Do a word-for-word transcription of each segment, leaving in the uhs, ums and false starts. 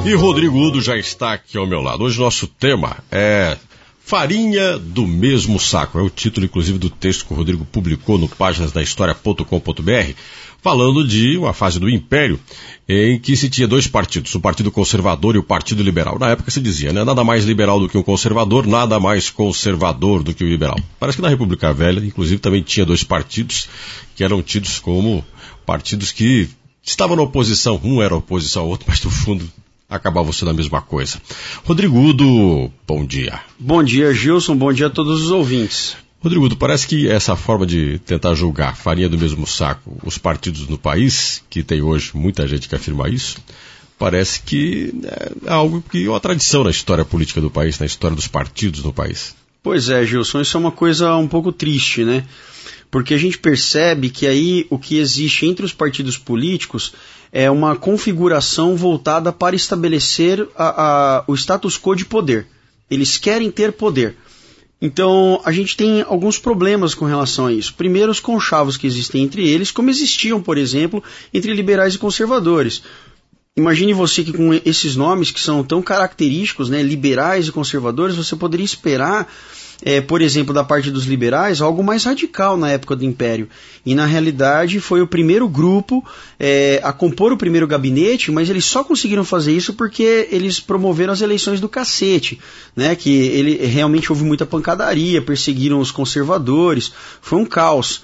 E Rodrigo Udo já está aqui ao meu lado. Hoje nosso tema é Farinha do Mesmo Saco. É o título, inclusive, do texto que o Rodrigo publicou no páginas da história ponto com ponto b r, falando de uma fase do Império em que se tinha dois partidos, o Partido Conservador e o Partido Liberal. Na época se dizia, né? Nada mais liberal do que um conservador, nada mais conservador do que o liberal. Parece que na República Velha, inclusive, também tinha dois partidos que eram tidos como partidos que estavam na oposição. Um era oposição ao outro, mas no fundo acabavam sendo a mesma coisa. Rodrigo Udo, bom dia. Bom dia, Gilson, bom dia a todos os ouvintes. Rodrigo Udo, parece que essa forma de tentar julgar farinha do mesmo saco os partidos no país, que tem hoje muita gente que afirma isso, parece que é algo que é uma tradição na história política do país, na história dos partidos no país. Pois é, Gilson, isso é uma coisa um pouco triste, né? Porque a gente percebe que aí o que existe entre os partidos políticos é uma configuração voltada para estabelecer a, a, o status quo de poder. Eles querem ter poder. Então, a gente tem alguns problemas com relação a isso. Primeiro, os conchavos que existem entre eles, como existiam, por exemplo, entre liberais e conservadores. Imagine você que com esses nomes que são tão característicos, né, liberais e conservadores, você poderia esperar, é, por exemplo, da parte dos liberais, algo mais radical na época do Império. E, na realidade, foi o primeiro grupo é, a compor o primeiro gabinete, mas eles só conseguiram fazer isso porque eles promoveram as eleições do cacete, né, que ele, realmente houve muita pancadaria, perseguiram os conservadores, foi um caos.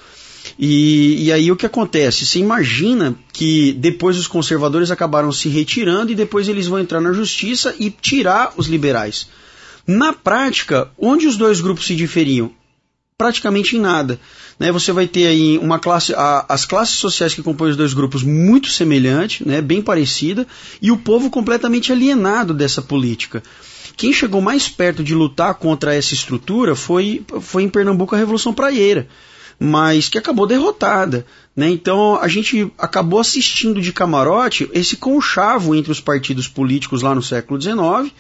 E, e aí o que acontece? Você imagina que depois os conservadores acabaram se retirando e depois eles vão entrar na justiça e tirar os liberais. Na prática, onde os dois grupos se diferiam? Praticamente em nada. Né? Você vai ter aí uma classe, a, as classes sociais que compõem os dois grupos muito semelhante, né? Bem parecida, e o povo completamente alienado dessa política. Quem chegou mais perto de lutar contra essa estrutura foi, foi em Pernambuco a Revolução Praieira, mas que acabou derrotada, né? Então a gente acabou assistindo de camarote esse conchavo entre os partidos políticos lá no século dezenove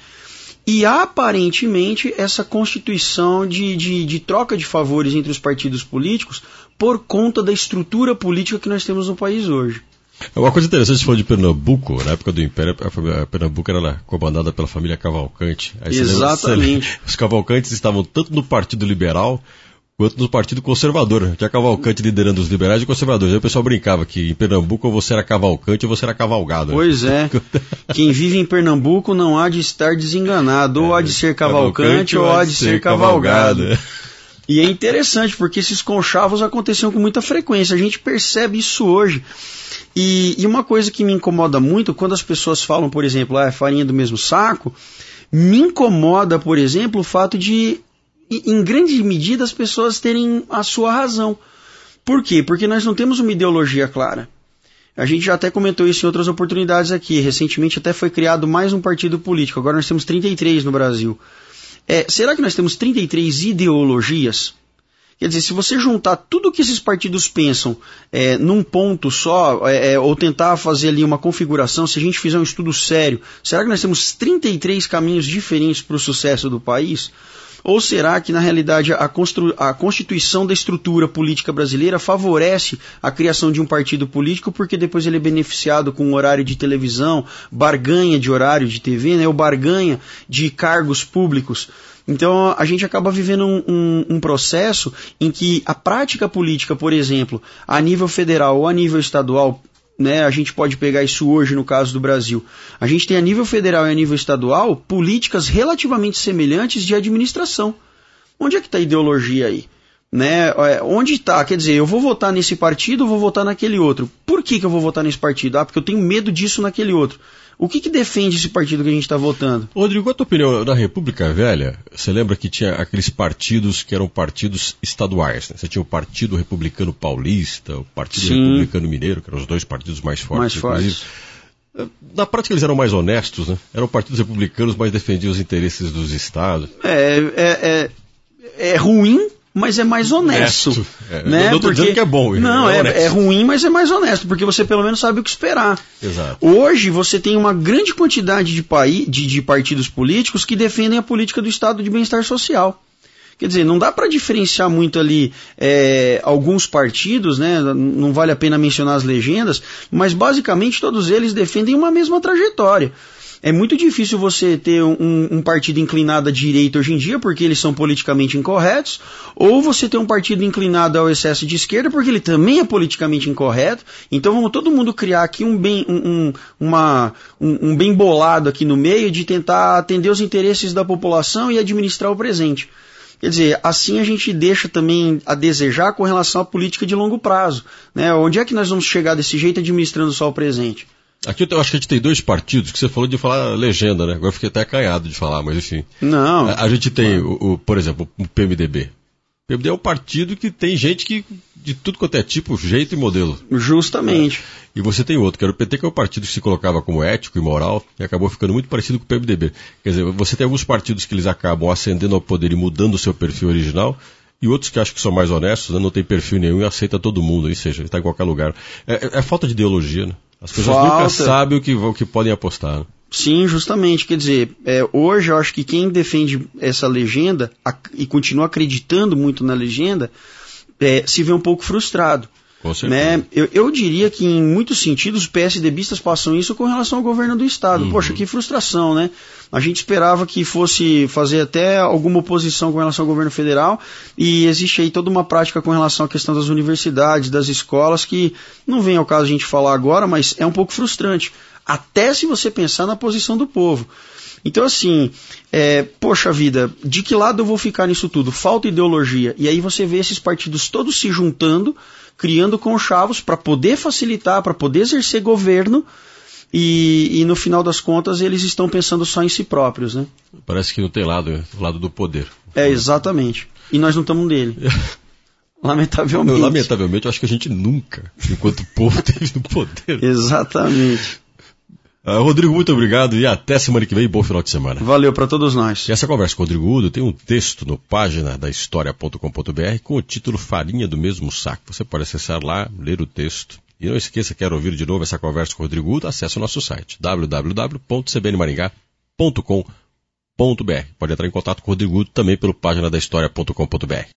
e aparentemente essa constituição de, de, de troca de favores entre os partidos políticos por conta da estrutura política que nós temos no país hoje. Uma coisa interessante, você falou de Pernambuco, na época do Império, a Pernambuco era comandada pela família Cavalcante. Aí Exatamente. Lembra, os Cavalcantes estavam tanto no Partido Liberal quanto no Partido Conservador. Tinha Cavalcante liderando os liberais e conservadores. Aí o pessoal brincava que em Pernambuco ou você era Cavalcante ou você era cavalgado. Pois é. Quem vive em Pernambuco não há de estar desenganado. Ou é, há de ser Cavalcante, Cavalcante ou há de ser, ser cavalgado. cavalgado. E é interessante porque esses conchavos aconteciam com muita frequência. A gente percebe isso hoje. E, e uma coisa que me incomoda muito, quando as pessoas falam, por exemplo, ah, é farinha do mesmo saco, me incomoda, por exemplo, o fato de em grande medida as pessoas terem a sua razão. Por quê? Porque nós não temos uma ideologia clara. A gente já até comentou isso em outras oportunidades aqui. Recentemente até foi criado mais um partido político. Agora nós temos trinta e três no Brasil. É, será que nós temos trinta e três ideologias? Quer dizer, se você juntar tudo que esses partidos pensam é, num ponto só, é, ou tentar fazer ali uma configuração, se a gente fizer um estudo sério, será que nós temos trinta e três caminhos diferentes para o sucesso do país? Ou será que, na realidade, a, constru... a constituição da estrutura política brasileira favorece a criação de um partido político porque depois ele é beneficiado com horário de televisão, barganha de horário de T V, né, ou barganha de cargos públicos? Então a gente acaba vivendo um, um, um processo em que a prática política, por exemplo, a nível federal ou a nível estadual, né, a gente pode pegar isso hoje no caso do Brasil. A gente tem a nível federal e a nível estadual políticas relativamente semelhantes de administração. Onde é que está a ideologia aí? Né? Onde está? Quer dizer, eu vou votar nesse partido ou vou votar naquele outro? Por que, que eu vou votar nesse partido? Ah, porque eu tenho medo disso naquele outro. O que, que defende esse partido que a gente está votando? Rodrigo, qual a tua opinião? Na República Velha, você lembra que tinha aqueles partidos que eram partidos estaduais, né? Você tinha o Partido Republicano Paulista, o Partido Sim. Republicano Mineiro, que eram os dois partidos mais fortes. Mais inclusive. fortes. Na prática eles eram mais honestos, né? Eram partidos republicanos, mas defendiam os interesses dos estados. É, é, é, é ruim, mas é mais honesto. honesto. É, né? Não estou dizendo que é bom. Não, é, é, é ruim, mas é mais honesto, porque você pelo menos sabe o que esperar. Exato. Hoje você tem uma grande quantidade de, paí- de, de partidos políticos que defendem a política do Estado de bem-estar social. Quer dizer, não dá para diferenciar muito ali é, alguns partidos, né? Não vale a pena mencionar as legendas, mas basicamente todos eles defendem uma mesma trajetória. é muito difícil você ter um, um partido inclinado à direita hoje em dia, porque eles são politicamente incorretos, ou você ter um partido inclinado ao excesso de esquerda, porque ele também é politicamente incorreto. Então vamos todo mundo criar aqui um bem, um, um, uma, um, um bem bolado aqui no meio de tentar atender os interesses da população e administrar o presente. Quer dizer, assim a gente deixa também a desejar com relação à política de longo prazo, né? Onde é que nós vamos chegar desse jeito administrando só o presente? Aqui eu acho que a gente tem dois partidos, que você falou de falar legenda, né? Agora eu fiquei até acanhado de falar, mas enfim. Não. A, a gente tem, o, o, por exemplo, o P M D B. O P M D B é um partido que tem gente que, de tudo quanto é tipo, jeito e modelo. Justamente. É. E você tem outro, que era o P T, que é um partido que se colocava como ético e moral, e acabou ficando muito parecido com o P M D B. Quer dizer, você tem alguns partidos que eles acabam ascendendo ao poder e mudando o seu perfil original, e outros que acham que são mais honestos, né, não tem perfil nenhum e aceita todo mundo, ou seja, está em qualquer lugar. É, é, é falta de ideologia, né? As pessoas falta. Nunca sabem o que, o que podem apostar. Né? Sim, justamente. Quer dizer, é, hoje eu acho que quem defende essa legenda a, e continua acreditando muito na legenda, é, se vê um pouco frustrado. Com certeza. Né? Eu, eu diria que em muitos sentidos os PSDBistas passam isso com relação ao governo do Estado. Uhum. Poxa, que frustração, né? A gente esperava que fosse fazer até alguma oposição com relação ao governo federal, e existe aí toda uma prática com relação à questão das universidades, das escolas, que não vem ao caso a gente falar agora, mas é um pouco frustrante. Até se você pensar na posição do povo. Então, assim, é, poxa vida, de que lado eu vou ficar nisso tudo? Falta ideologia. E aí você vê esses partidos todos se juntando, criando conchavos para poder facilitar, para poder exercer governo, e, e no final das contas eles estão pensando só em si próprios, né? Parece que não tem lado, o lado do poder. É, exatamente. E nós não estamos nele. Lamentavelmente. Não, lamentavelmente, eu acho que a gente nunca, enquanto povo, teve no poder. Exatamente. Uh, Rodrigo, muito obrigado e até semana que vem. Bom final de semana. Valeu para todos nós. E essa conversa com o Rodrigo Udo tem um texto no página da história ponto com ponto b r com o título Farinha do Mesmo Saco. Você pode acessar lá, ler o texto. E não esqueça, quer ouvir de novo essa conversa com o Rodrigo Udo, acesse o nosso site w w w ponto c b n maringá ponto com ponto b r. Pode entrar em contato com o Rodrigo Udo também pelo página da história ponto com ponto b r.